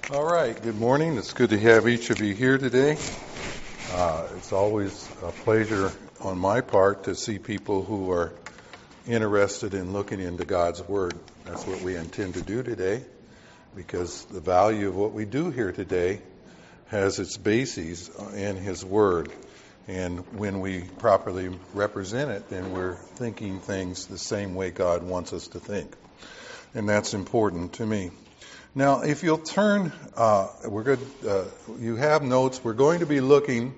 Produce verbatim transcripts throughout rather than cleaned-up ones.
All right, good morning. It's good to have each of you here today. Uh, it's always a pleasure on my part to see people who are interested in looking into God's Word. That's what we intend to do today, because the value of what we do here today has its bases in His Word. And when we properly represent it, then we're thinking things the same way God wants us to think. And that's important to me. Now, if you'll turn, uh, we're good. Uh, you have notes. We're going to be looking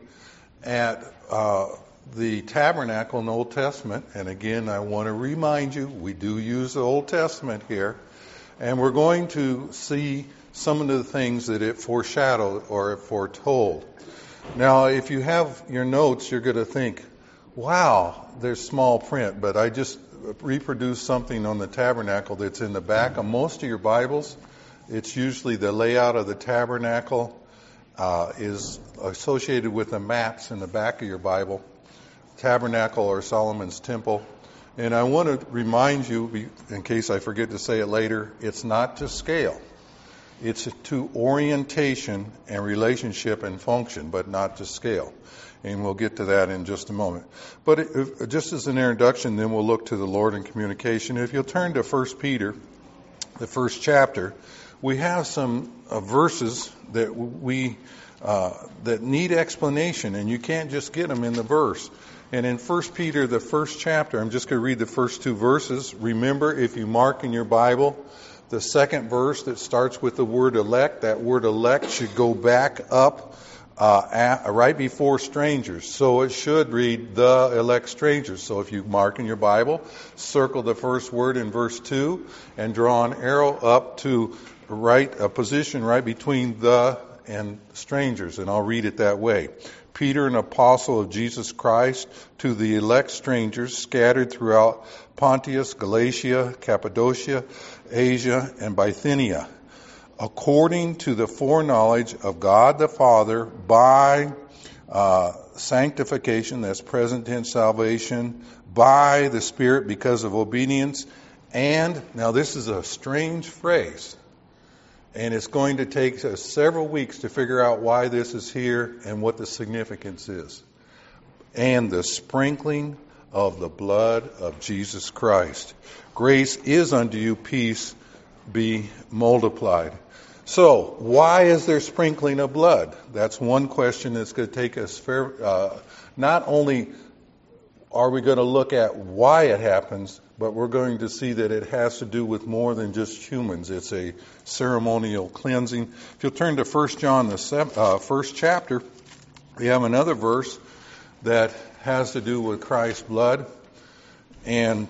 at uh, the tabernacle in the Old Testament. And again, I want to remind you, we do use the Old Testament here. And we're going to see some of the things that it foreshadowed or it foretold. Now, if you have your notes, you're going to think, wow, there's small print. But I just reproduced something on the tabernacle that's in the back of most of your Bibles. It's usually the layout of the tabernacle uh, is associated with the maps in the back of your Bible, tabernacle or Solomon's temple. And I want to remind you, in case I forget to say it later, it's not to scale. It's to orientation and relationship and function, but not to scale. And we'll get to that in just a moment. But if, just as an introduction, then we'll look to the Lord in communication. If you'll turn to First Peter, the first chapter, we have some uh, verses that we uh, that need explanation, and you can't just get them in the verse. And in First Peter, the first chapter, I'm just going to read the first two verses. Remember, if you mark in your Bible, the second verse that starts with the word elect, that word elect should go back up uh, at, right before strangers. So it should read the elect strangers. So if you mark in your Bible, circle the first word in verse two and draw an arrow up to right a position right between the and strangers, and I'll read it that way. Peter, an apostle of Jesus Christ, to the elect strangers scattered throughout Pontus, Galatia, Cappadocia, Asia, and Bithynia, according to the foreknowledge of God the Father, by uh, sanctification, that's present tense salvation, by the Spirit because of obedience, and, now this is a strange phrase, and it's going to take us several weeks to figure out why this is here and what the significance is. And the sprinkling of the blood of Jesus Christ. Grace is unto you, peace be multiplied. So, why is there sprinkling of blood? That's one question that's going to take us fair. Uh, not only are we going to look at why it happens, but we're going to see that it has to do with more than just humans. It's a ceremonial cleansing. If you'll turn to First John, the seventh, uh, first chapter, we have another verse that has to do with Christ's blood and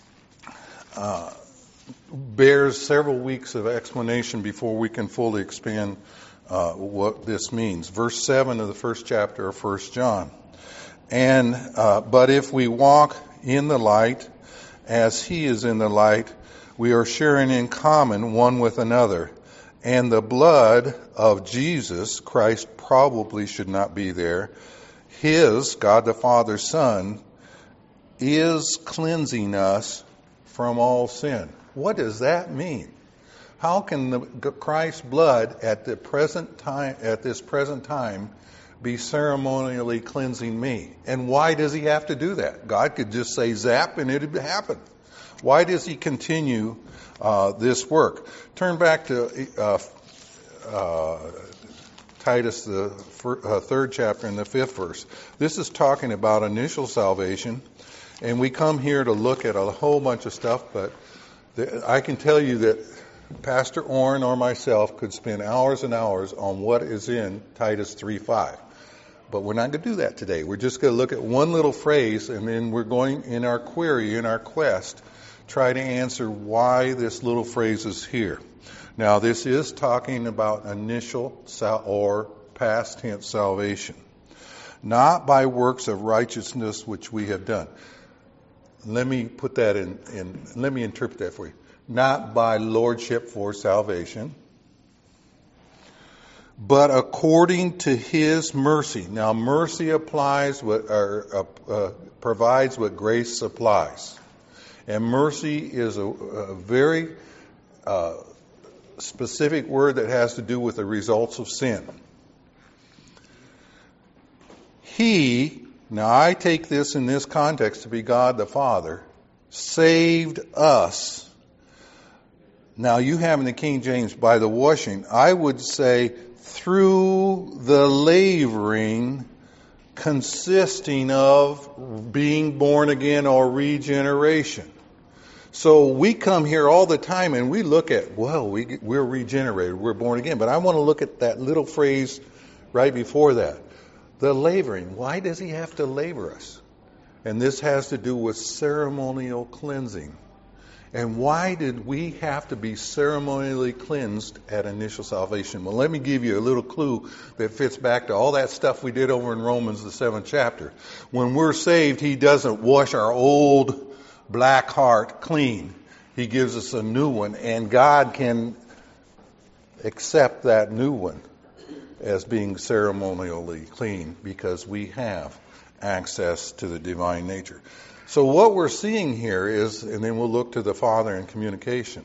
uh, bears several weeks of explanation before we can fully expand uh, what this means. Verse seven of the first chapter of First John. And uh, but if we walk in the light, as He is in the light, we are sharing in common one with another. And the blood of Jesus, Christ probably should not be there, His, God the Father's Son, is cleansing us from all sin. What does that mean? How can the Christ's blood at the present time, at this present time, be ceremonially cleansing me? And why does He have to do that? God could just say zap and it would happen. Why does He continue uh, this work? Turn back to uh, uh, Titus, the fir- uh, third chapter and the fifth verse. This is talking about initial salvation. And we come here to look at a whole bunch of stuff, but the, I can tell you that Pastor Orrin or myself could spend hours and hours on what is in Titus three five. But we're not going to do that today. We're just going to look at one little phrase, and then we're going in our query, in our quest, try to answer why this little phrase is here. Now, this is talking about initial sal- or past tense salvation. Not by works of righteousness which we have done. Let me put that in, in let me interpret that for you. Not by lordship for salvation, but according to His mercy. Now, mercy applies what, or, uh, uh, provides what grace supplies. And mercy is a, a very uh, specific word that has to do with the results of sin. He, now I take this in this context to be God the Father, saved us. Now you have in the King James, by the washing. I would say through the lavering consisting of being born again or regeneration. So we come here all the time and we look at, well, we, we're regenerated, we're born again. But I want to look at that little phrase right before that. The laboring. Why does he have to labor us? And this has to do with ceremonial cleansing. And why did we have to be ceremonially cleansed at initial salvation? Well, let me give you a little clue that fits back to all that stuff we did over in Romans, the seventh chapter. When we're saved, he doesn't wash our old black heart clean. He gives us a new one, and God can accept that new one as being ceremonially clean because we have access to the divine nature. So what we're seeing here is, and then we'll look to the Father in communication.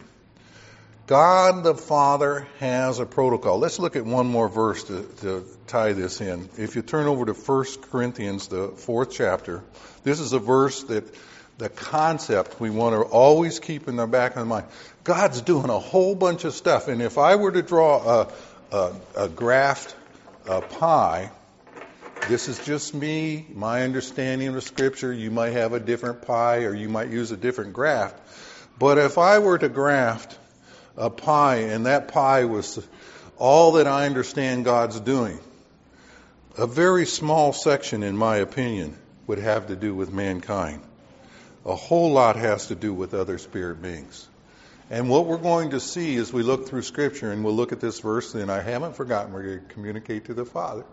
God the Father has a protocol. Let's look at one more verse to, to tie this in. If you turn over to First Corinthians, the fourth chapter, this is a verse that the concept we want to always keep in the back of the mind. God's doing a whole bunch of stuff, and if I were to draw a, a, a graphed a pie, this is just me, my understanding of the Scripture. You might have a different pie or you might use a different graft. But if I were to graft a pie and that pie was all that I understand God's doing, a very small section, in my opinion, would have to do with mankind. A whole lot has to do with other spirit beings. And what we're going to see as we look through Scripture, and we'll look at this verse, and I haven't forgotten, we're going to communicate to the Father,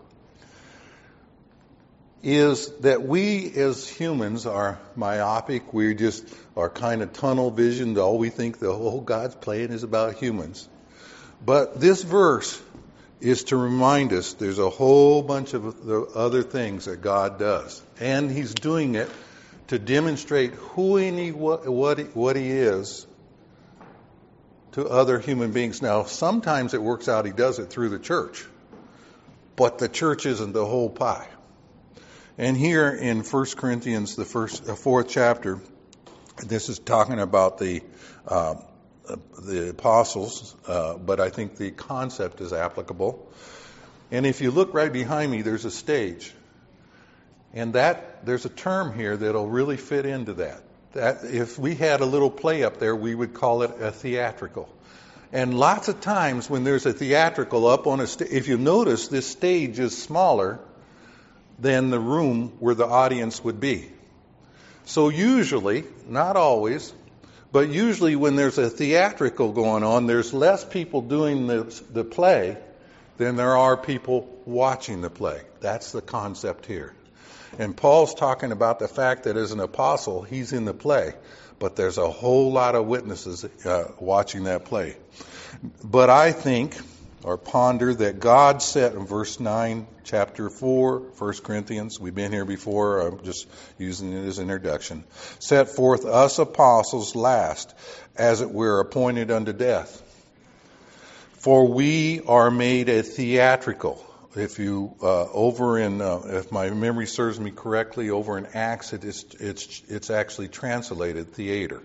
is that we as humans are myopic. We just are kind of tunnel visioned. All we think the whole God's plan is about humans. But this verse is to remind us there's a whole bunch of the other things that God does. And he's doing it to demonstrate who he, what, what, he, what he is to other human beings. Now, sometimes it works out he does it through the church. But the church isn't the whole pie. And here in First Corinthians, the first, uh, fourth chapter, this is talking about the uh, the apostles, uh, but I think the concept is applicable. And if you look right behind me, there's a stage, and that there's a term here that'll really fit into that. That if we had a little play up there, we would call it a theatrical. And lots of times when there's a theatrical up on a stage, if you notice, this stage is smaller than the room where the audience would be. So usually, not always, but usually when there's a theatrical going on, there's less people doing the, the play than there are people watching the play. That's the concept here. And Paul's talking about the fact that as an apostle, he's in the play, but there's a whole lot of witnesses uh, watching that play. But I think, or ponder, that God set in verse nine, chapter four, First Corinthians, we've been here before, I'm just using it as an introduction, set forth us apostles last, as it were appointed unto death. For we are made a theatrical. If you, uh, over in, uh, if my memory serves me correctly, over in Acts, it is, it's, it's actually translated theater.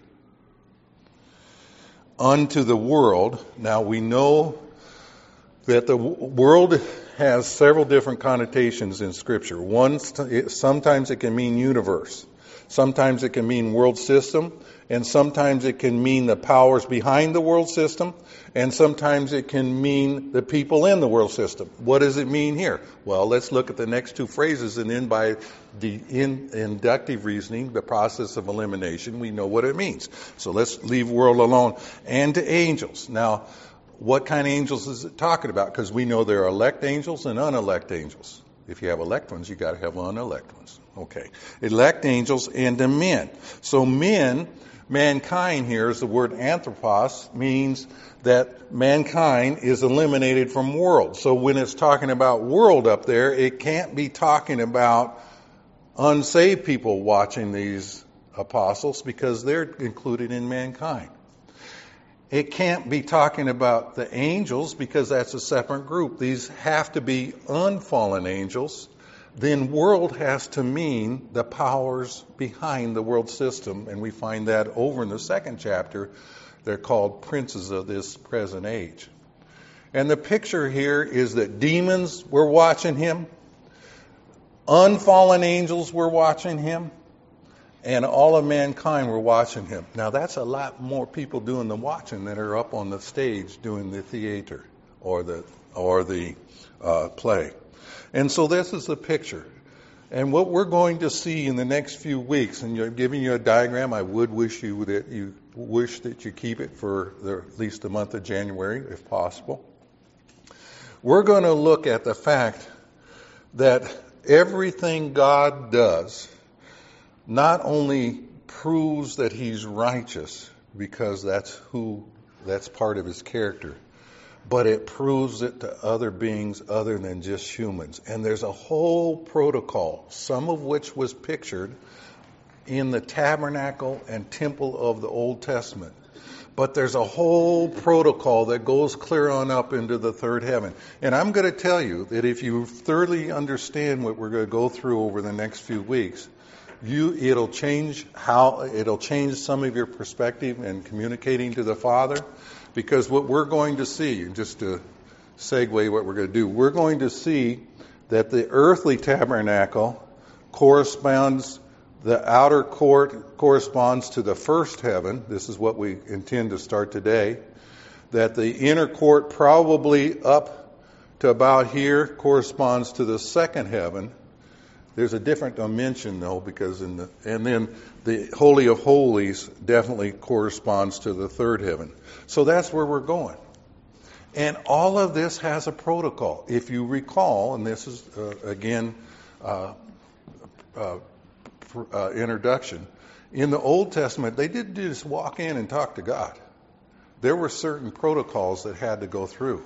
Unto the world. Now we know that the world has several different connotations in Scripture. One, sometimes it can mean universe. Sometimes it can mean world system. And sometimes it can mean the powers behind the world system. And sometimes it can mean the people in the world system. What does it mean here? Well, let's look at the next two phrases, and then by the in, inductive reasoning, the process of elimination, we know what it means. So let's leave world alone. And to angels. Now, what kind of angels is it talking about? Because we know there are elect angels and unelect angels. If you have elect ones, you got to have unelect ones. Okay. Elect angels and to men. So men, mankind here, is the word anthropos, means that mankind is eliminated from world. So when it's talking about world up there, it can't be talking about unsaved people watching these apostles because they're included in mankind. It can't be talking about the angels because that's a separate group. These have to be unfallen angels. Then world has to mean the powers behind the world system, and we find that over in the second chapter. They're called princes of this present age. And the picture here is that demons were watching him, unfallen angels were watching him, and all of mankind were watching him. Now that's a lot more people doing the watching than are up on the stage doing the theater or the or the uh, play. And so this is the picture. And what we're going to see in the next few weeks, and you're giving you a diagram, I would wish you that you wish that you keep it for the, at least the month of January, if possible. We're going to look at the fact that everything God does not only proves that he's righteous, because that's who, that's part of his character, but it proves it to other beings other than just humans. And there's a whole protocol, some of which was pictured in the tabernacle and temple of the Old Testament. But there's a whole protocol that goes clear on up into the third heaven. And I'm going to tell you that if you thoroughly understand what we're going to go through over the next few weeks, you it'll change how it'll change some of your perspective in communicating to the Father. Because what we're going to see, just to segue what we're going to do, we're going to see that the earthly tabernacle corresponds, the outer court corresponds to the first heaven. This is what we intend to start today. That the inner court, probably up to about here, corresponds to the second heaven. There's a different dimension though, because in the and then the Holy of Holies definitely corresponds to the third heaven. So that's where we're going. And all of this has a protocol. If you recall, and this is uh, again uh, uh, uh, introduction, in the Old Testament they didn't just walk in and talk to God. There were certain protocols that had to go through.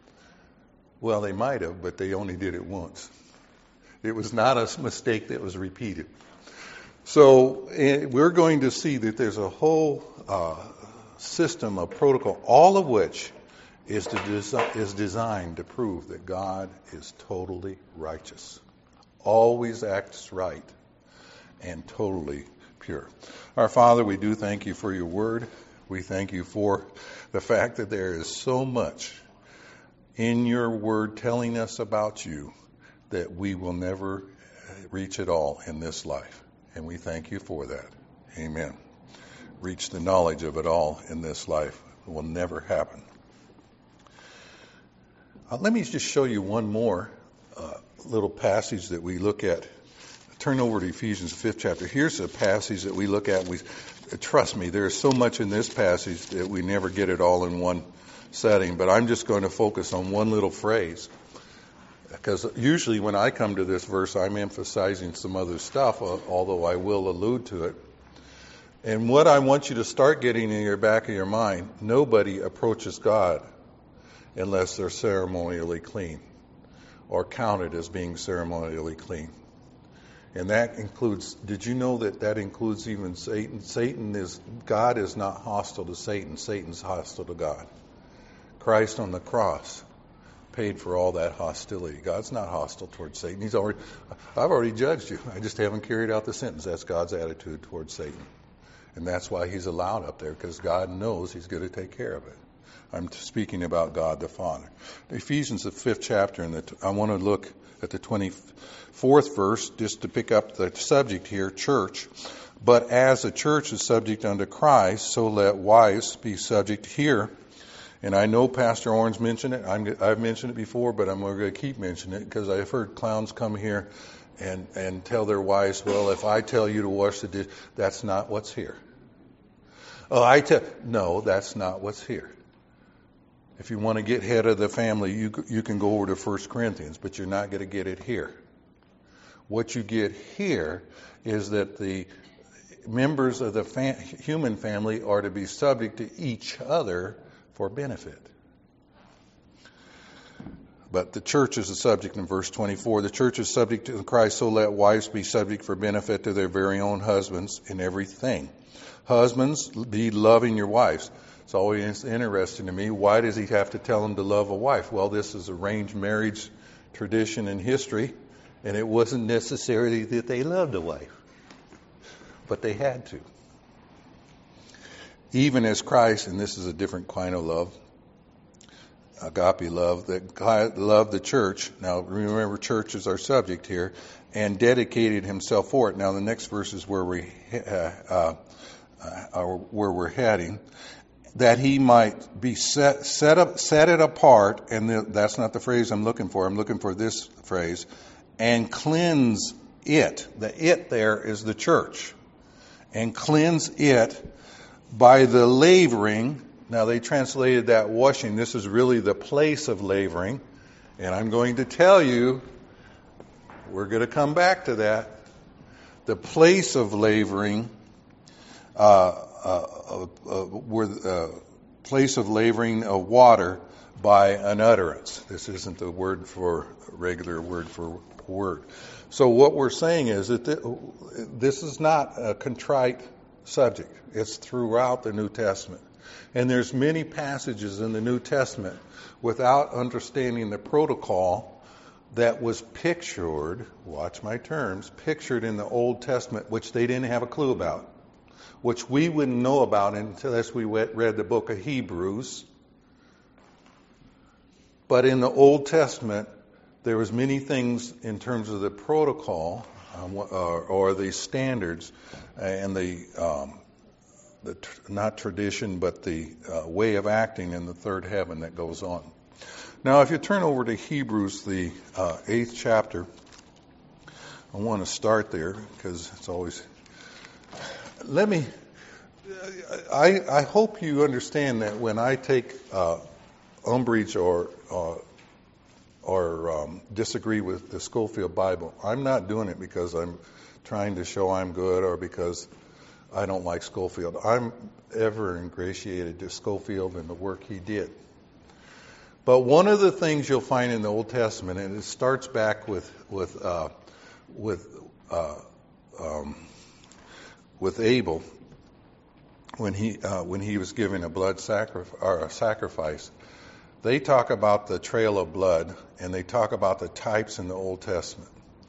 Well, they might have, but they only did it once. It was not a mistake that was repeated. So we're going to see that there's a whole uh, system of protocol, all of which is, to desi- is designed to prove that God is totally righteous, always acts right, and totally pure. Our Father, we do thank you for your word. We thank you for the fact that there is so much in your word telling us about you that we will never reach it all in this life. And we thank you for that. Amen. Reach the knowledge of it all in this life. It will never happen. Uh, let me just show you one more uh, little passage that we look at. Turn over to Ephesians fifth chapter. Here's a passage that we look at. We trust me, there's so much in this passage that we never get it all in one setting. But I'm just going to focus on one little phrase. Because usually when I come to this verse, I'm emphasizing some other stuff, although I will allude to it. And what I want you to start getting in your back of your mind, nobody approaches God unless they're ceremonially clean or counted as being ceremonially clean. And that includes, did you know that that includes even Satan? Satan is, God is not hostile to Satan. Satan's hostile to God. Christ on the cross paid for all that hostility. God's not hostile towards Satan. He's already, I've already judged you. I just haven't carried out the sentence. That's God's attitude towards Satan. And that's why he's allowed up there, because God knows he's going to take care of it. I'm speaking about God the Father. Ephesians, the fifth chapter, and I want to look at the twenty-fourth verse, just to pick up the subject here, church. But as the church is subject unto Christ, so let wives be subject here. And I know Pastor Orange mentioned it. I'm, I've mentioned it before, but I'm going to keep mentioning it because I've heard clowns come here and, and tell their wives, well, if I tell you to wash the dish, that's not what's here. Oh, I tell, no, that's not what's here. If you want to get head of the family, you you can go over to First Corinthians, but you're not going to get it here. What you get here is that the members of the fam- human family are to be subject to each other for benefit. But the church is the subject in verse twenty-four. The church is subject to Christ, so let wives be subject for benefit to their very own husbands in everything. Husbands, be loving your wives. It's always interesting to me. Why does he have to tell him to love a wife? Well, this is arranged marriage tradition and history, and it wasn't necessarily that they loved a wife, but they had to. Even as Christ, and this is a different kind of love, agape love, that God loved the church. Now, remember, church is our subject here, and dedicated himself for it. Now, the next verse is where we uh, uh, uh, where we're heading. That he might be set set up set it apart, and the, that's not the phrase I'm looking for. I'm looking for this phrase, and cleanse it. The it there is the church, and cleanse it by the lavering. Now they translated that washing. This is really the place of lavering, and I'm going to tell you, we're going to come back to that. The place of lavering. Uh, Uh, uh, were uh, place of lavering of water by an utterance. This isn't the word for regular word for word. So what we're saying is that th- this is not a contrite subject. It's throughout the New Testament, and there's many passages in the New Testament without understanding the protocol that was pictured. Watch my terms. Pictured in the Old Testament, which they didn't have a clue about, which we wouldn't know about unless we read the book of Hebrews. But in the Old Testament, there was many things in terms of the protocol um, or, or the standards and the, um, the tr- not tradition, but the uh, way of acting in the third heaven that goes on. Now, if you turn over to Hebrews, the uh, eighth chapter, I want to start there because it's always... Let me, I, I hope you understand that when I take uh, umbrage or uh, or um, disagree with the Scofield Bible, I'm not doing it because I'm trying to show I'm good or because I don't like Scofield. I'm ever ingratiated to Scofield and the work he did. But one of the things you'll find in the Old Testament, and it starts back with with uh, with uh, um, with Abel, when he uh, when he was giving a blood sacrifice, or a sacrifice, they talk about the trail of blood, and they talk about the types in the Old Testament.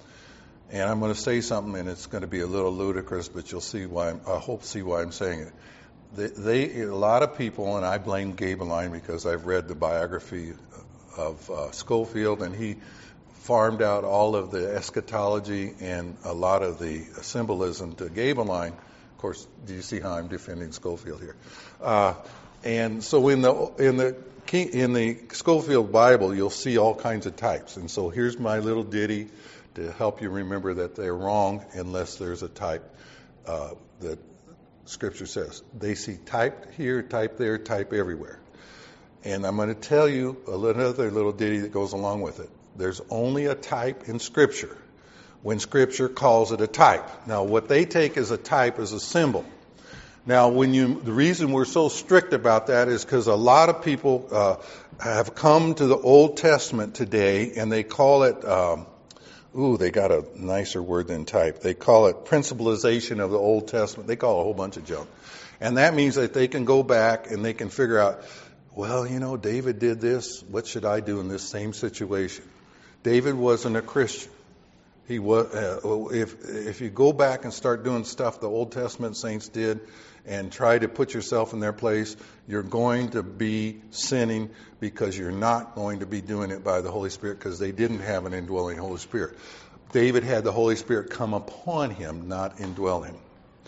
And I'm going to say something, and it's going to be a little ludicrous, but you'll see why. I'm, I hope see why I'm saying it. They, they a lot of people, and I blame Gabeline because I've read the biography of uh, Scofield, and he farmed out all of the eschatology and a lot of the symbolism to Gabeline. Of course, do you see how I'm defending Scofield here? Uh, and so in the in the in the Scofield Bible, you'll see all kinds of types. And so here's my little ditty to help you remember that they're wrong unless there's a type uh, that Scripture says. They see type here, type there, type everywhere. And I'm going to tell you another little ditty that goes along with it. There's only a type in Scripture when Scripture calls it a type. Now, what they take as a type is a symbol. Now, when you, the reason we're so strict about that is because a lot of people uh, have come to the Old Testament today, and they call it, um, ooh, they got a nicer word than type. They call it principalization of the Old Testament. They call it a whole bunch of junk. And that means that they can go back and they can figure out, well, you know, David did this. What should I do in this same situation? David wasn't a Christian. He was. Uh, if if you go back and start doing stuff the Old Testament saints did, and try to put yourself in their place, you're going to be sinning because you're not going to be doing it by the Holy Spirit because they didn't have an indwelling Holy Spirit. David had the Holy Spirit come upon him, not indwell him.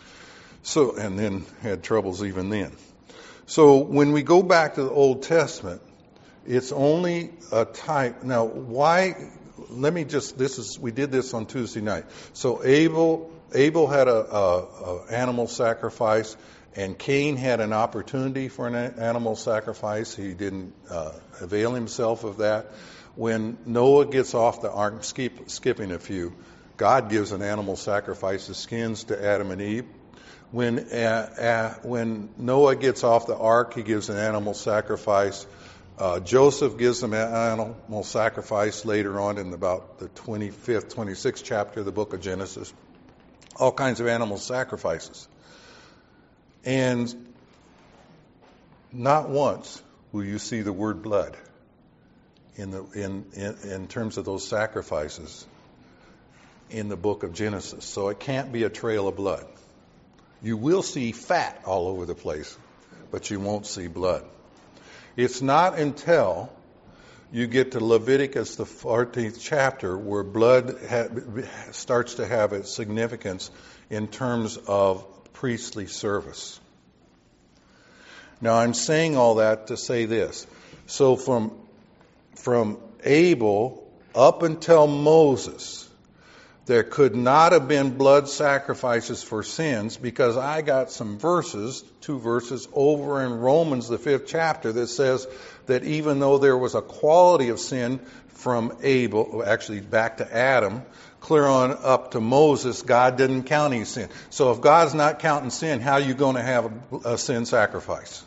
So, and then had troubles even then. So when we go back to the Old Testament, it's only a type. Now, why? Let me just, this is, we did this on Tuesday night. So Abel, Abel had a, a, a animal sacrifice, and Cain had an opportunity for an animal sacrifice. He didn't uh, avail himself of that. When Noah gets off the ark, skip, skipping a few, God gives an animal sacrifice, the skins to Adam and Eve. When uh, uh, when Noah gets off the ark, he gives an animal sacrifice. Uh, Joseph gives them an animal sacrifice later on in about the twenty-fifth, twenty-sixth chapter of the book of Genesis. All kinds of animal sacrifices. And not once will you see the word blood in the in, in in terms of those sacrifices in the book of Genesis. So it can't be a trail of blood. You will see fat all over the place, but you won't see blood. It's not until you get to Leviticus, the fourteenth chapter, where blood ha- starts to have its significance in terms of priestly service. Now, I'm saying all that to say this. So from, from Abel up until Moses, there could not have been blood sacrifices for sins, because I got some verses, two verses over in Romans, the fifth chapter, that says that even though there was a quality of sin from Abel, actually back to Adam, clear on up to Moses, God didn't count any sin. So if God's not counting sin, how are you going to have a, a sin sacrifice?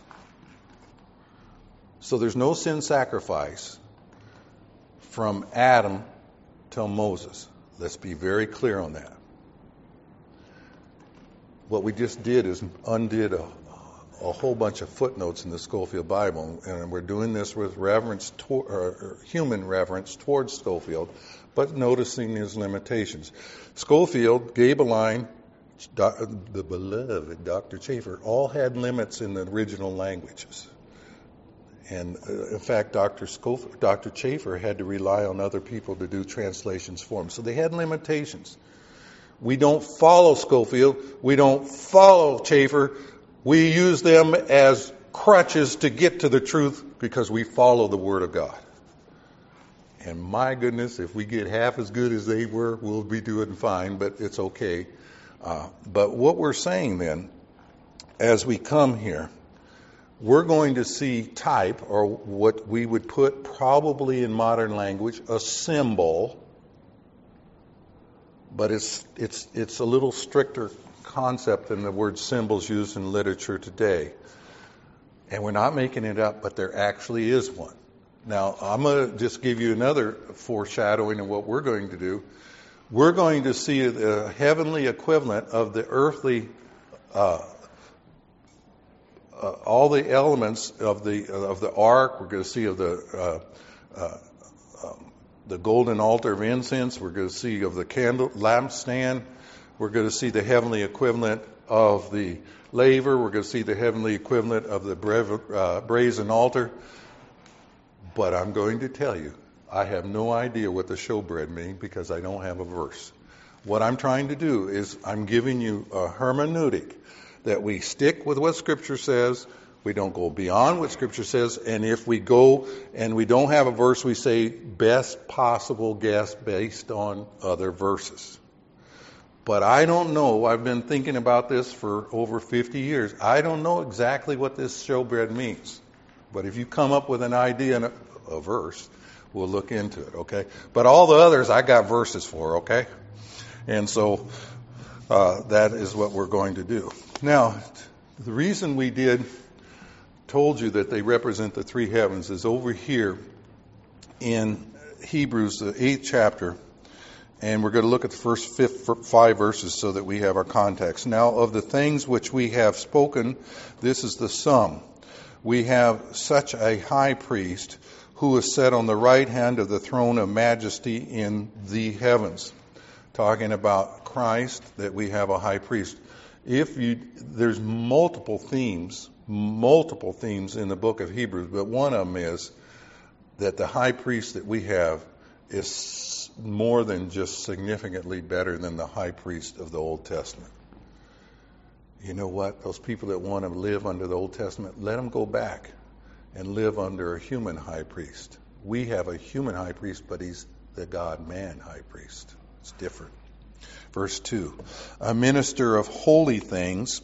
So there's no sin sacrifice from Adam till Moses. Let's be very clear on that. What we just did is undid a, a whole bunch of footnotes in the Scofield Bible, and we're doing this with reverence, to, or, or human reverence towards Scofield, but noticing his limitations. Scofield, Gabeline, the beloved Doctor Chafer, all had limits in the original languages. And uh, in fact, Doctor Scofield, Doctor Chafer had to rely on other people to do translations for him. So they had limitations. We don't follow Scofield. We don't follow Chafer. We use them as crutches to get to the truth because we follow the Word of God. And my goodness, if we get half as good as they were, we'll be doing fine, but it's okay. Uh, but what we're saying then, as we come here, we're going to see type, or what we would put probably in modern language, a symbol, but it's it's it's a little stricter concept than the word symbols used in literature today. And we're not making it up, but there actually is one. Now, I'm going to just give you another foreshadowing of what we're going to do. We're going to see the heavenly equivalent of the earthly uh Uh, all the elements of the uh, of the ark. We're going to see of the uh, uh, um, the golden altar of incense. We're going to see of the candle lampstand. We're going to see the heavenly equivalent of the laver. We're going to see the heavenly equivalent of the bra- uh, brazen altar. But I'm going to tell you, I have no idea what the showbread means because I don't have a verse. What I'm trying to do is I'm giving you a hermeneutic, that we stick with what Scripture says, we don't go beyond what Scripture says, and if we go and we don't have a verse, we say best possible guess based on other verses. But I don't know, I've been thinking about this for over fifty years, I don't know exactly what this showbread means. But if you come up with an idea and a, a verse, we'll look into it, okay? But all the others I got verses for, okay? And so uh, that is what we're going to do. Now, the reason we did, told you that they represent the three heavens is over here in Hebrews, the eighth chapter, and we're going to look at the first fifth, five verses so that we have our context. Now, of the things which we have spoken, this is the sum. We have such a high priest who is set on the right hand of the throne of majesty in the heavens. Talking about Christ, that we have a high priest. If you, there's multiple themes, multiple themes in the book of Hebrews, but one of them is that the high priest that we have is more than just significantly better than the high priest of the Old Testament. You know what? Those people that want to live under the Old Testament, let them go back and live under a human high priest. We have a human high priest, but he's the God-man high priest. It's different. Verse two, a minister of holy things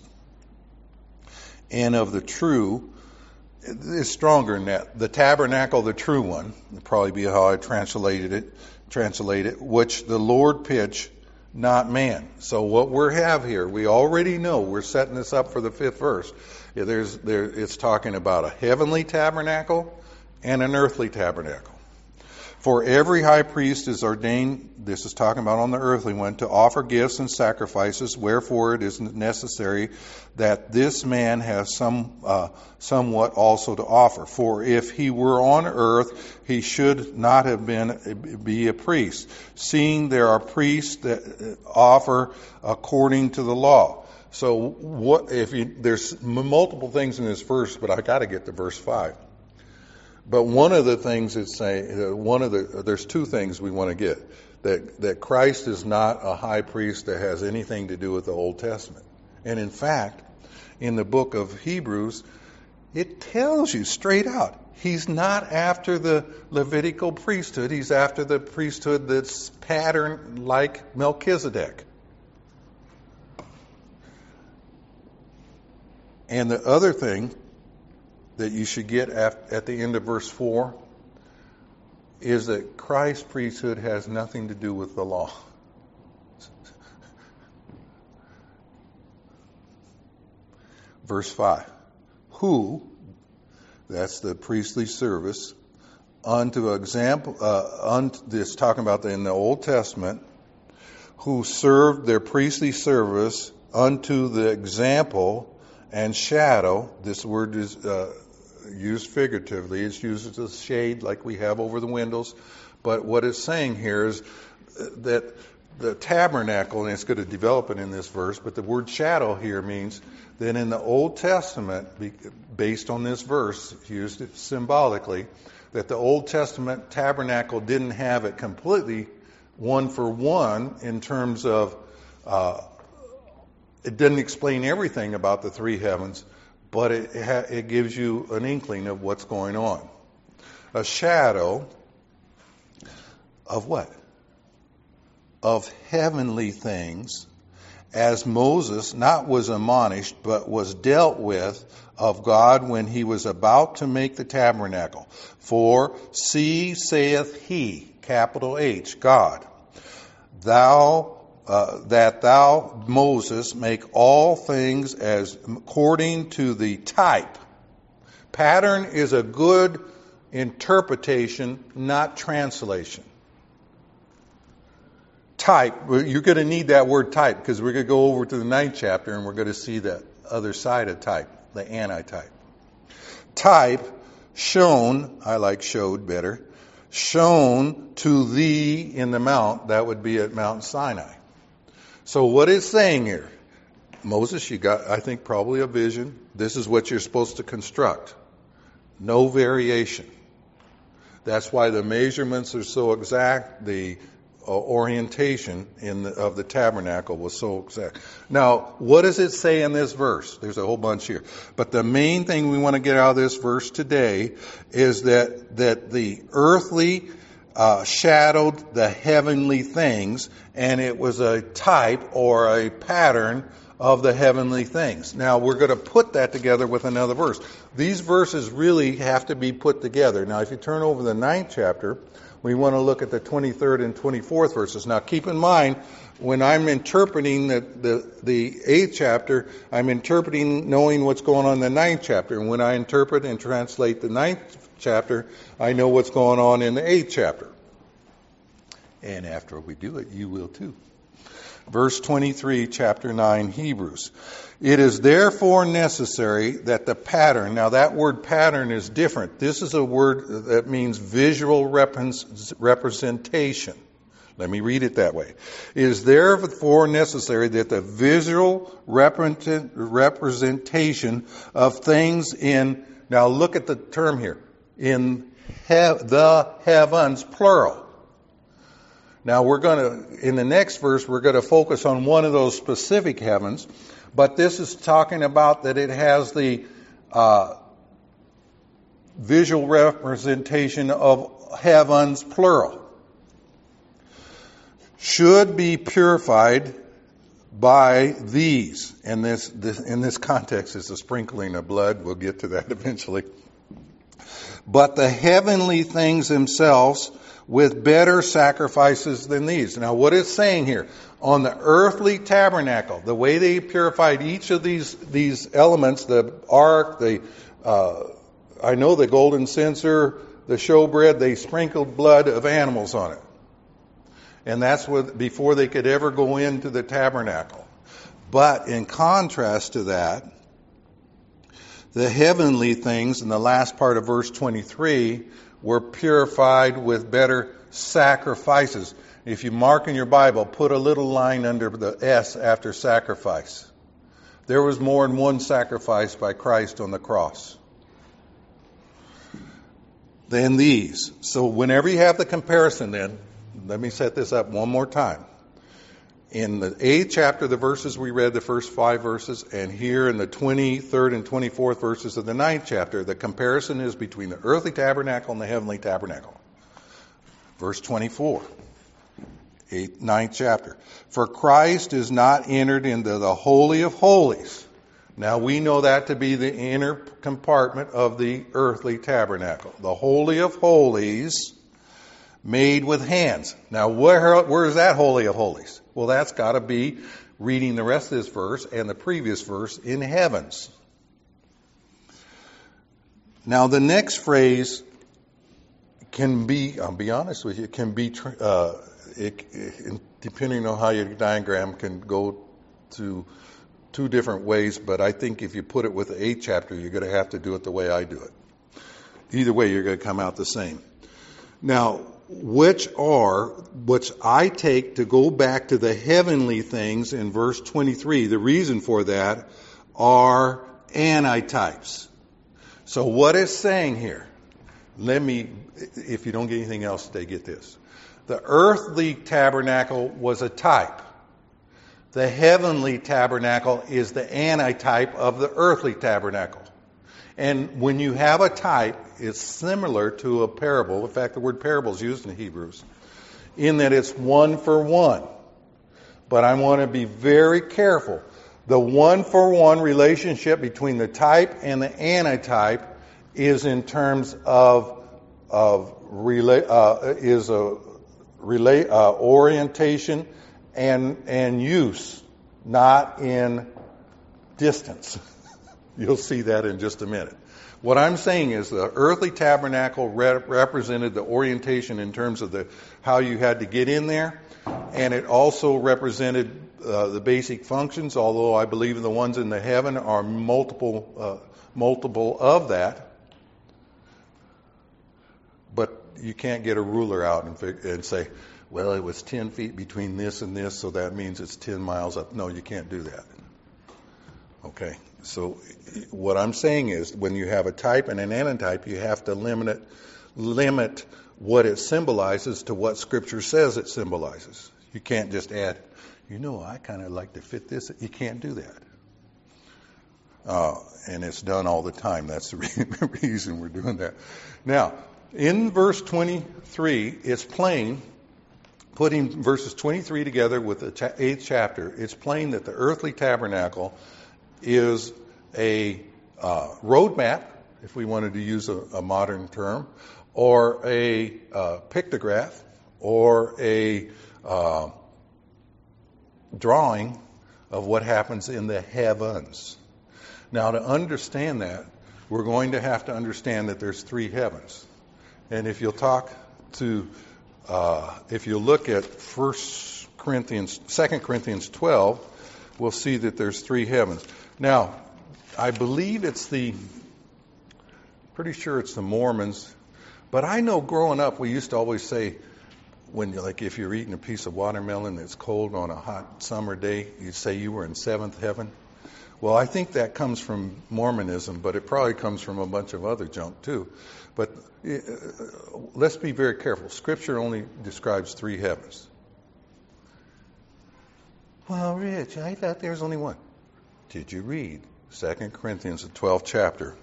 and of the true, is stronger than that. The tabernacle, the true one, would probably be how I translated it, translate it, which the Lord pitched, not man. So what we have here, we already know, we're setting this up for the fifth verse. Yeah, there's, there, it's talking about a heavenly tabernacle and an earthly tabernacle. For every high priest is ordained, this is talking about on the earthly one, to offer gifts and sacrifices, wherefore it is necessary that this man has some uh, somewhat also to offer. For if he were on earth, he should not have been be a priest, seeing there are priests that offer according to the law. So what if you, there's multiple things in this verse, but I got to get to verse five. But one of the things it's saying, one of the, there's two things we want to get. That, that Christ is not a high priest that has anything to do with the Old Testament. And in fact, in the book of Hebrews, it tells you straight out, he's not after the Levitical priesthood, he's after the priesthood that's patterned like Melchizedek. And the other thing that you should get at, at the end of verse four is that Christ's priesthood has nothing to do with the law. Verse five. Who, that's the priestly service, unto example, uh, unto, this talking about the, in the Old Testament, who served their priestly service unto the example and shadow. This word is uh, used figuratively. It's used as a shade like we have over the windows. But what it's saying here is that the tabernacle, and it's going to develop it in this verse, but the word shadow here means that in the Old Testament, based on this verse, used it symbolically, that the Old Testament tabernacle didn't have it completely one for one in terms of, uh, it didn't explain everything about the three heavens, but it, it gives you an inkling of what's going on. A shadow of what? Of heavenly things, as Moses not was admonished, but was dealt with of God when he was about to make the tabernacle. For, see, saith he, capital H, God, thou Uh, that thou, Moses, make all things as according to the type. Pattern is a good interpretation, not translation. Type, you're going to need that word type because we're going to go over to the ninth chapter and we're going to see that other side of type, the anti-type. Type, shown, I like showed better, shown to thee in the mount, that would be at Mount Sinai. So what it's saying here, Moses, you got, I think, probably a vision. This is what you're supposed to construct. No variation. That's why the measurements are so exact. The uh, orientation in the, of the tabernacle was so exact. Now, what does it say in this verse? There's a whole bunch here. But the main thing we want to get out of this verse today is that, that the earthly Uh, shadowed the heavenly things, and it was a type or a pattern of the heavenly things. Now, we're going to put that together with another verse. These verses really have to be put together. Now, if you turn over the ninth chapter, we want to look at the twenty-third and twenty-fourth verses. Now, keep in mind, when I'm interpreting the, the, the eighth chapter, I'm interpreting knowing what's going on in the ninth chapter. And when I interpret and translate the ninth chapter, I know what's going on in the eighth chapter. And after we do it, you will too. Verse twenty-three, chapter nine, Hebrews. It is therefore necessary that the pattern, now that word pattern is different. This is a word that means visual representation. Let me read it that way. It is therefore necessary that the visual representation of things in, now look at the term here, in he, the heavens, plural. Now we're going to, in the next verse, we're going to focus on one of those specific heavens, but this is talking about that it has the uh, visual representation of heavens, plural. Should be purified by these. And this, this, in this context, it's a sprinkling of blood. We'll get to that eventually. But the heavenly things themselves with better sacrifices than these. Now, what it's saying here, on the earthly tabernacle, the way they purified each of these these elements, the ark, the uh, I know the golden censer, the showbread, they sprinkled blood of animals on it. And that's what, before they could ever go into the tabernacle. But in contrast to that, the heavenly things in the last part of verse twenty-three were purified with better sacrifices. If you mark in your Bible, put a little line under the S after sacrifice. There was more than one sacrifice by Christ on the cross than these. So whenever you have the comparison then, let me set this up one more time. In the eighth chapter, the verses we read, the first five verses, and here in the twenty-third and twenty-fourth verses of the ninth chapter, the comparison is between the earthly tabernacle and the heavenly tabernacle. Verse twenty-four, eighth, ninth chapter. For Christ is not entered into the Holy of Holies. Now we know that to be the inner compartment of the earthly tabernacle. The Holy of Holies made with hands. Now where, where is that Holy of Holies? Well, that's got to be reading the rest of this verse and the previous verse in heavens. Now the next phrase can be, I'll be honest with you, can be, uh, it, it, depending on how your diagram can go to two different ways, but I think if you put it with the eighth chapter, you're going to have to do it the way I do it. Either way, you're going to come out the same. Now, which are, which I take to go back to the heavenly things in verse twenty-three, the reason for that are antitypes. So what it's saying here, let me, if you don't get anything else today, get this. The earthly tabernacle was a type. The heavenly tabernacle is the antitype of the earthly tabernacle. And when you have a type, it's similar to a parable. In fact, the word parable is used in Hebrews, in that it's one for one. But I want to be very careful. The one for one relationship between the type and the antitype is in terms of of relay, uh, is a relay uh, orientation and and use, not in distance. You'll see that in just a minute. What I'm saying is the earthly tabernacle re- represented the orientation in terms of the how you had to get in there, and it also represented uh, the basic functions, although I believe the ones in the heaven are multiple uh, multiple of that. But you can't get a ruler out and, fig- and say, well, it was ten feet between this and this, so that means it's ten miles up. No, you can't do that. Okay, so what I'm saying is when you have a type and an antitype, you have to limit it, limit what it symbolizes to what Scripture says it symbolizes. You can't just add, you know, I kind of like to fit this. You can't do that. Uh, and it's done all the time. That's the re- reason we're doing that. Now, in verse twenty-three, it's plain, putting verses twenty-three together with the cha- eighth chapter, it's plain that the earthly tabernacle is a uh, roadmap, if we wanted to use a, a modern term, or a uh, pictograph, or a uh, drawing of what happens in the heavens. Now, to understand that, we're going to have to understand that there's three heavens. And if you'll talk to, uh, if you look at First Corinthians, Second Corinthians twelve, we'll see that there's three heavens. Now, I believe it's the, pretty sure it's the Mormons, but I know growing up we used to always say, when you like if you're eating a piece of watermelon that's cold on a hot summer day, you'd say you were in seventh heaven. Well, I think that comes from Mormonism, but it probably comes from a bunch of other junk too. But uh, let's be very careful. Scripture only describes three heavens. Well, Rich, I thought there was only one. Did you read Second Corinthians, the twelfth chapter?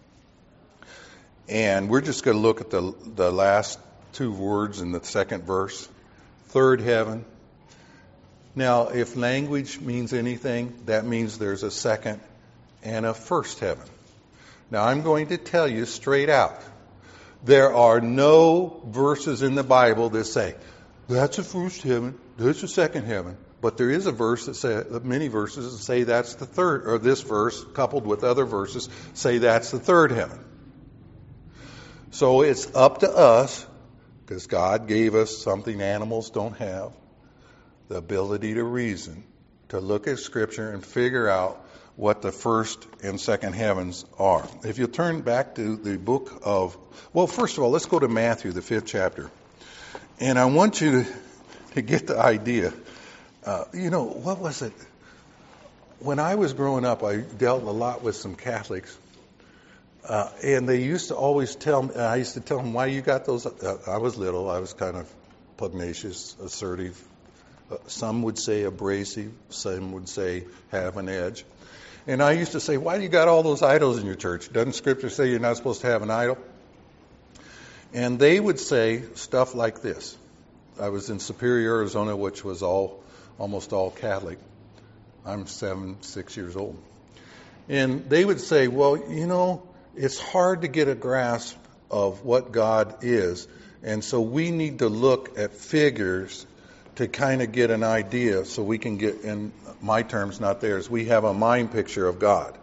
And we're just going to look at the the last two words in the second verse. Third heaven. Now, if language means anything, that means there's a second and a first heaven. Now, I'm going to tell you straight out, there are no verses in the Bible that say, that's a first heaven, that's a second heaven. But there is a verse that say, many verses that say that's the third, or this verse coupled with other verses say that's the third heaven. So it's up to us, because God gave us something animals don't have, the ability to reason, to look at Scripture and figure out what the first and second heavens are. If you turn back to the book of, well, first of all, let's go to Matthew, the fifth chapter. And I want you to, to get the idea. Uh, you know, what was it? When I was growing up, I dealt a lot with some Catholics. Uh, and they used to always tell me, I used to tell them, why you got those? Uh, I was little. I was kind of pugnacious, assertive. Uh, some would say abrasive. Some would say have an edge. And I used to say, why do you got all those idols in your church? Doesn't Scripture say you're not supposed to have an idol? And they would say stuff like this. I was in Superior, Arizona, which was all almost all Catholic. I'm seven, six years old. And they would say, well, you know, it's hard to get a grasp of what God is. And so we need to look at figures to kind of get an idea so we can get, in my terms, not theirs, we have a mind picture of God.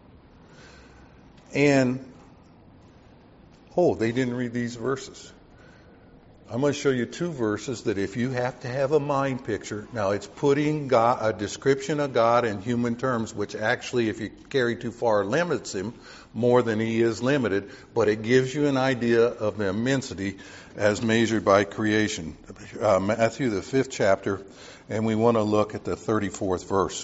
And, oh, they didn't read these verses. I'm going to show you two verses that if you have to have a mind picture, now it's putting God, a description of God in human terms, which actually, if you carry too far, limits him more than he is limited, but it gives you an idea of the immensity as measured by creation. Uh, Matthew, the fifth chapter, and we want to look at the thirty-fourth verse.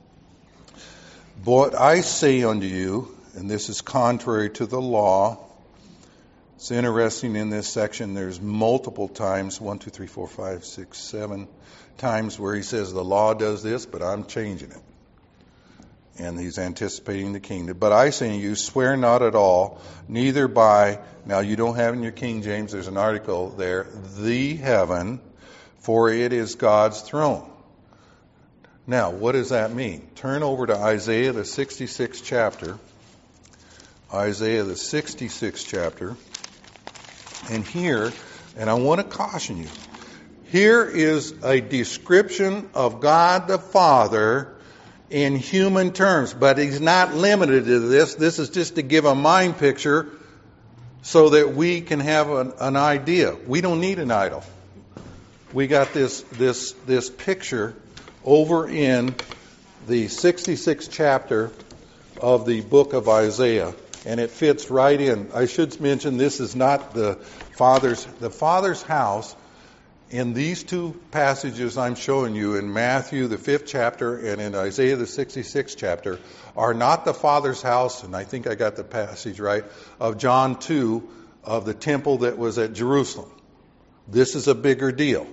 But I say unto you, and this is contrary to the law. It's interesting in this section, there's multiple times, one, two, three, four, five, six, seven times where he says the law does this, but I'm changing it. And he's anticipating the kingdom. But I say to you, swear not at all, neither by, now you don't have in your King James, there's an article there, the heaven, for it is God's throne. Now, what does that mean? Turn over to Isaiah, the sixty-sixth chapter. Isaiah, the sixty-sixth chapter. And here, and I want to caution you, here is a description of God the Father in human terms, but he's not limited to this. This is just to give a mind picture so that we can have an, an idea. We don't need an idol. We got this this this picture over in the sixty-sixth chapter of the book of Isaiah. And it fits right in. I should mention this is not the Father's, the Father's house in these two passages I'm showing you in Matthew, the fifth chapter, and in Isaiah, the sixty-sixth chapter, are not the Father's house, and I think I got the passage right, of John two, of the temple that was at Jerusalem. This is a bigger deal.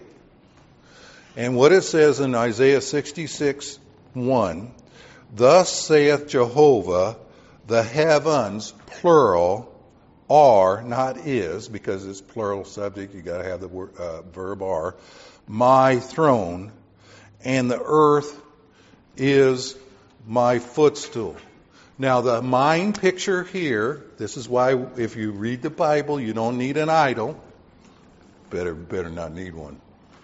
And what it says in Isaiah sixty-six, one, thus saith Jehovah, the heavens, plural, are, not is, because it's plural subject, you got to have the word, uh, verb are, my throne, and the earth is my footstool. Now, the mind picture here, this is why if you read the Bible, you don't need an idol. Better, better not need one.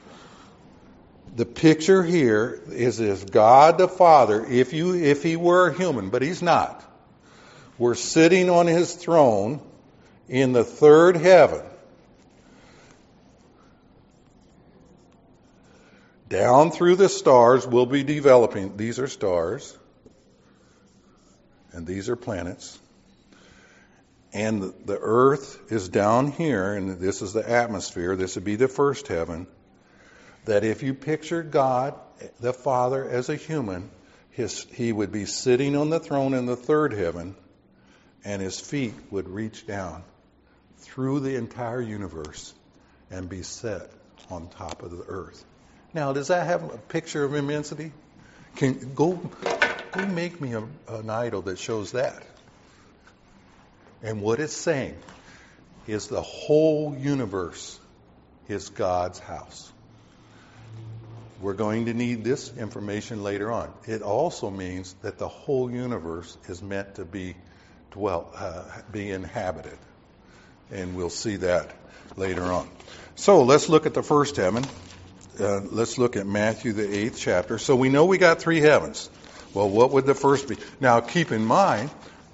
The picture here is as God the Father, if you, if he were human, but he's not. We're sitting on his throne in the third heaven. Down through the stars, we'll be developing. These are stars. And these are planets. And the, the earth is down here, and this is the atmosphere. This would be the first heaven. That if you picture God, the Father, as a human, his, he would be sitting on the throne in the third heaven. And his feet would reach down through the entire universe and be set on top of the earth. Now, does that have a picture of immensity? Can go, go make me a, an idol that shows that. And what it's saying is the whole universe is God's house. We're going to need this information later on. It also means that the whole universe is meant to be dwell, uh, be inhabited. And we'll see that later on. So let's look at the first heaven. Uh, let's look at Matthew, the eighth chapter. So we know we got three heavens. Well, what would the first be? Now, keep in mind,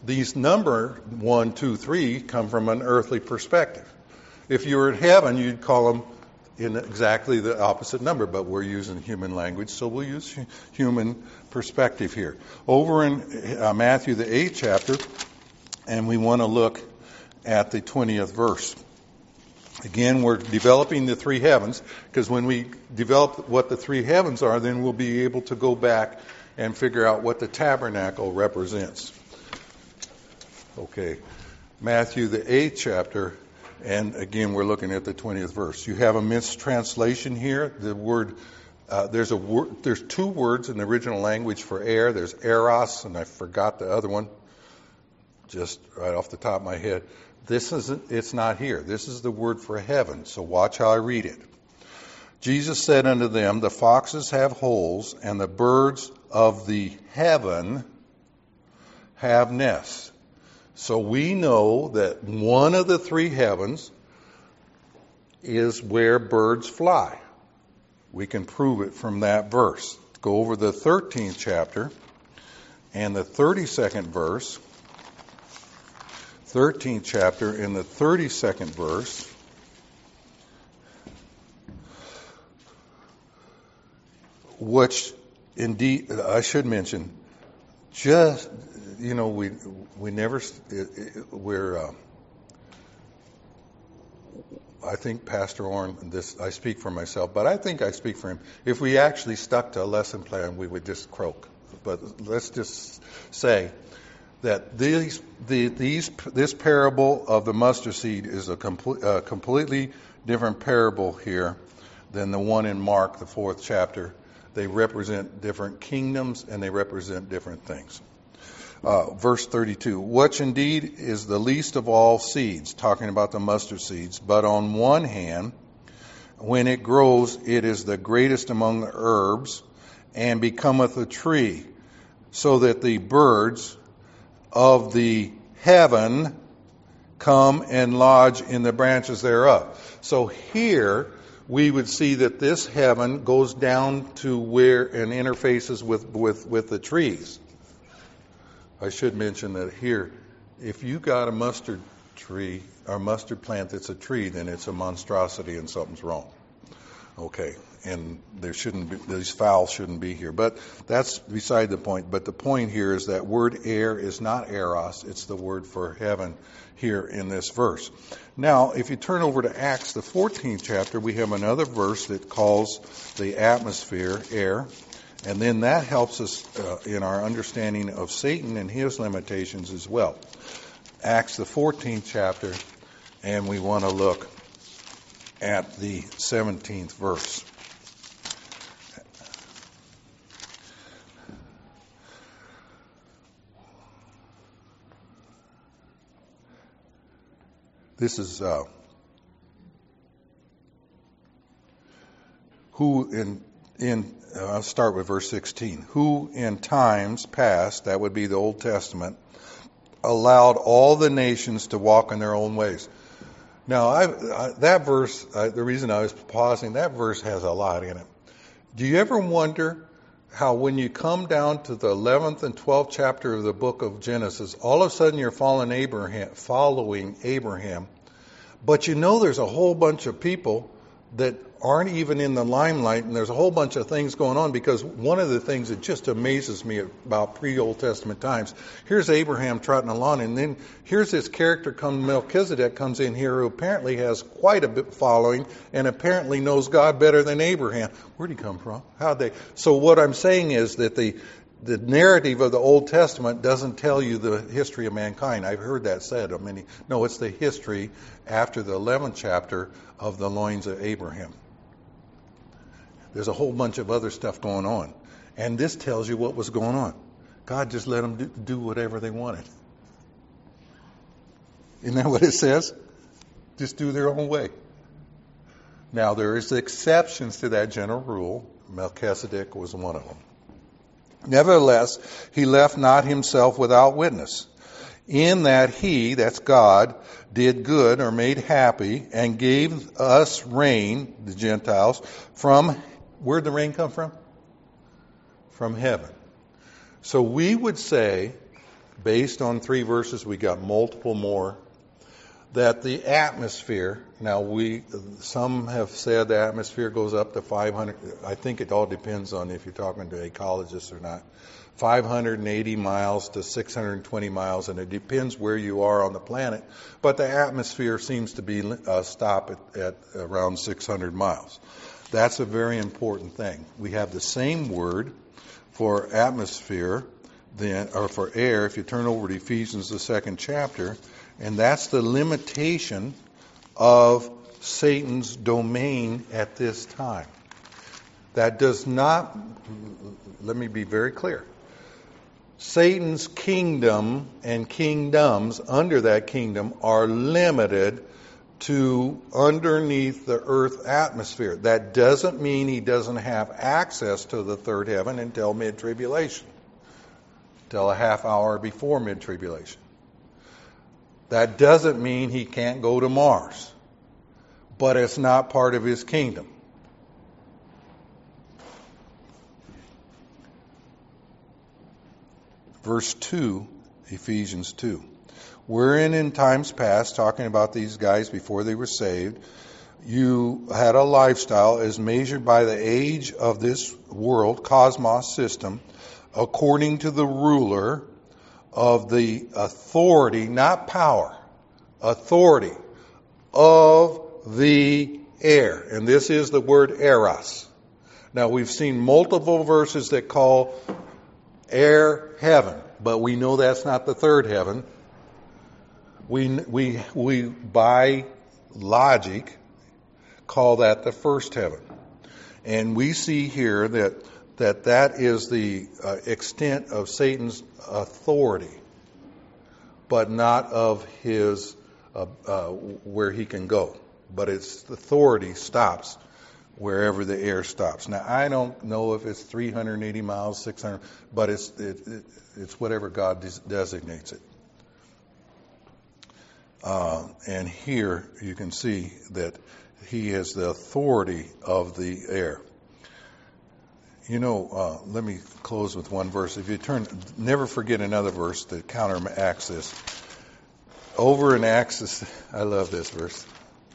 these number one, two, three come from an earthly perspective. If you were in heaven, you'd call them in exactly the opposite number, but we're using human language, so we'll use human perspective here. Over in uh, Matthew, the eighth chapter, and we want to look at the twentieth verse. Again, we're developing the three heavens, because when we develop what the three heavens are, then we'll be able to go back and figure out what the tabernacle represents. Okay, Matthew, the eighth chapter, and again, we're looking at the twentieth verse. You have a mistranslation here. The word, uh, there's a word, there's two words in the original language for air. There's eros, and I forgot the other one, just right off the top of my head. This isn't, it's not here. This is the word for heaven. So watch how I read it. Jesus said unto them, the foxes have holes, and the birds of the heaven have nests. So we know that one of the three heavens is where birds fly. We can prove it from that verse. Go over the thirteenth chapter and the thirty-second verse. thirteenth chapter in the thirty-second verse. Which, indeed, I should mention, just, you know, we we never, it, it, we're, uh, I think Pastor Orrin, this, I speak for myself, but I think I speak for him. If we actually stuck to a lesson plan, we would just croak. But let's just say that these, the, these, this parable of the mustard seed is a complete, uh, completely different parable here than the one in Mark, the fourth chapter. They represent different kingdoms and they represent different things. Uh, verse thirty-two, which indeed is the least of all seeds, talking about the mustard seeds, but on one hand, when it grows, it is the greatest among the herbs, and becometh a tree, so that the birds of the heaven come and lodge in the branches thereof. So here we would see that this heaven goes down to where and interfaces with, with, with the trees. I should mention that here, if you got a mustard tree or mustard plant that's a tree, then it's a monstrosity and something's wrong. Okay, and there shouldn't be, these fowls shouldn't be here. But that's beside the point. But the point here is that word air is not eros, it's the word for heaven here in this verse. Now, if you turn over to Acts, the fourteenth chapter, we have another verse that calls the atmosphere air. And then that helps us uh, in our understanding of Satan and his limitations as well. Acts, the fourteenth chapter, and we want to look at the seventeenth verse. This is uh, who in in uh, I'll start with verse sixteen. Who in times past, that would be the Old Testament, allowed all the nations to walk in their own ways. Now, I, I, that verse, uh, the reason I was pausing, that verse has a lot in it. Do you ever wonder how when you come down to the eleventh and twelfth chapter of the book of Genesis, all of a sudden you're following Abraham, following Abraham, but you know there's a whole bunch of people that aren't even in the limelight, and there's a whole bunch of things going on, because one of the things that just amazes me about pre-Old Testament times, here's Abraham trotting along, and then here's this character come Melchizedek comes in here who apparently has quite a bit following and apparently knows God better than Abraham. Where'd he come from? How'd they? So what I'm saying is that the the narrative of the Old Testament doesn't tell you the history of mankind. I've heard that said. I mean, no, it's the history after the eleventh chapter of the loins of Abraham. There's a whole bunch of other stuff going on. And this tells you what was going on. God just let them do, do whatever they wanted. Isn't that what it says? Just do their own way. Now, there is exceptions to that general rule. Melchizedek was one of them. Nevertheless, he left not himself without witness, in that he, that's God, did good or made happy and gave us rain, the Gentiles, from, where'd the rain come from? From heaven. So we would say based on three verses, we got multiple more, that the atmosphere, now we, some have said the atmosphere goes up to five hundred, I think it all depends on if you're talking to ecologists or not, five hundred eighty miles to six hundred twenty miles, and it depends where you are on the planet, but the atmosphere seems to be uh, stop at, at around six hundred miles. That's a very important thing. We have the same word for atmosphere, then, or for air, if you turn over to Ephesians, the second chapter, and that's the limitation of Satan's domain at this time. That does not, let me be very clear, Satan's kingdom and kingdoms under that kingdom are limited to underneath the earth atmosphere. That doesn't mean he doesn't have access to the third heaven until mid-tribulation, till a half hour before mid-tribulation. That doesn't mean he can't go to Mars, but it's not part of his kingdom. Verse two, Ephesians two. Wherein in times past, talking about these guys before they were saved, you had a lifestyle as measured by the age of this world, cosmos system, according to the ruler of the authority, not power, authority of the air. And this is the word eros. Now, we've seen multiple verses that call air heaven, but we know that's not the third heaven. We, we, we by logic, call that the first heaven. And we see here that that, that is the uh, extent of Satan's authority, but not of his uh, uh, where he can go. But its authority stops wherever the air stops. Now, I don't know if it's three hundred eighty miles, six hundred, but it's it, it, it's whatever God des- designates it. Uh, and here you can see that he has the authority of the air. You know, uh, let me close with one verse. If you turn, never forget another verse that counteracts this. Over in Acts, I love this verse.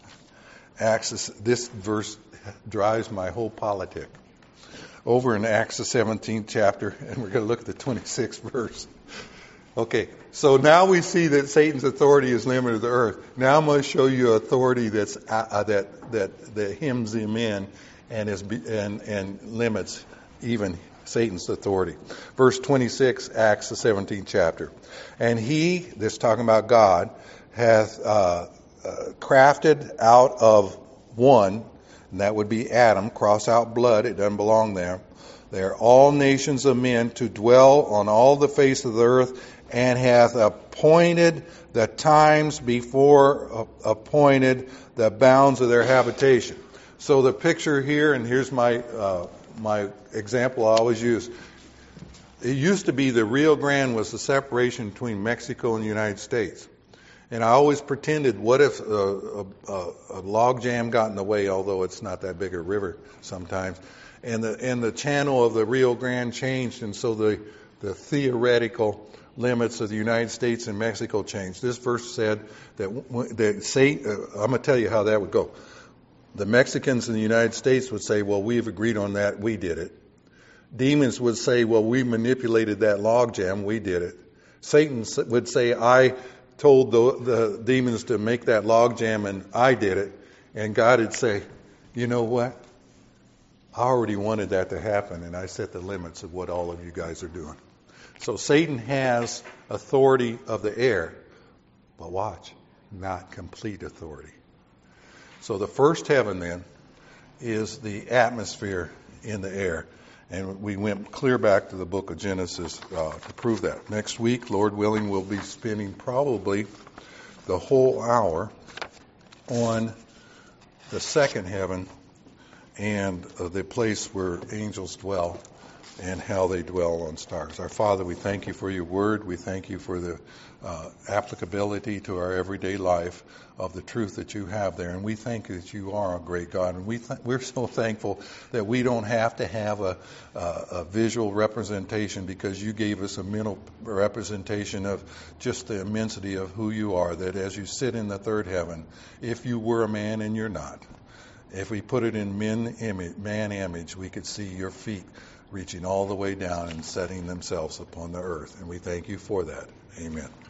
Acts, this verse drives my whole politic. Over in Acts, the seventeenth chapter, and we're going to look at the twenty-sixth verse. Okay, so now we see that Satan's authority is limited to the earth. Now I'm going to show you authority that's uh, that that that hems him in and is and and limits even Satan's authority. Verse twenty-six, Acts the seventeenth chapter. And he, this talking about God, hath uh, uh, crafted out of one, and that would be Adam, cross out blood, it doesn't belong there. They are all nations of men to dwell on all the face of the earth, and hath appointed the times before uh, appointed the bounds of their habitation. So the picture here, and here's my uh, my example I always use. It used to be the Rio Grande was the separation between Mexico and the United States. And I always pretended, what if a, a, a log jam got in the way, although it's not that big a river sometimes, and the and the channel of the Rio Grande changed, and so the, the theoretical limits of the United States and Mexico changed. This verse said that, that say, uh, I'm going to tell you how that would go. The Mexicans in the United States would say, well, we've agreed on that, we did it. Demons would say, well, we manipulated that log jam, we did it. Satan would say, I told the, the demons to make that log jam and I did it. And God would say, you know what? I already wanted that to happen, and I set the limits of what all of you guys are doing. So Satan has authority of the air, but watch, not complete authority. So the first heaven then is the atmosphere in the air. And we went clear back to the book of Genesis uh, to prove that. Next week, Lord willing, we'll be spending probably the whole hour on the second heaven and uh, the place where angels dwell. and how they dwell on stars. Our Father, we thank you for your word. We thank you for the uh, applicability to our everyday life of the truth that you have there. And we thank you that you are a great God. And we th- we're so thankful that we don't have to have a, a, a visual representation, because you gave us a mental representation of just the immensity of who you are, that as you sit in the third heaven, if you were a man and you're not, if we put it in men image, man image, we could see your feet reaching all the way down and setting themselves upon the earth. And we thank you for that. Amen.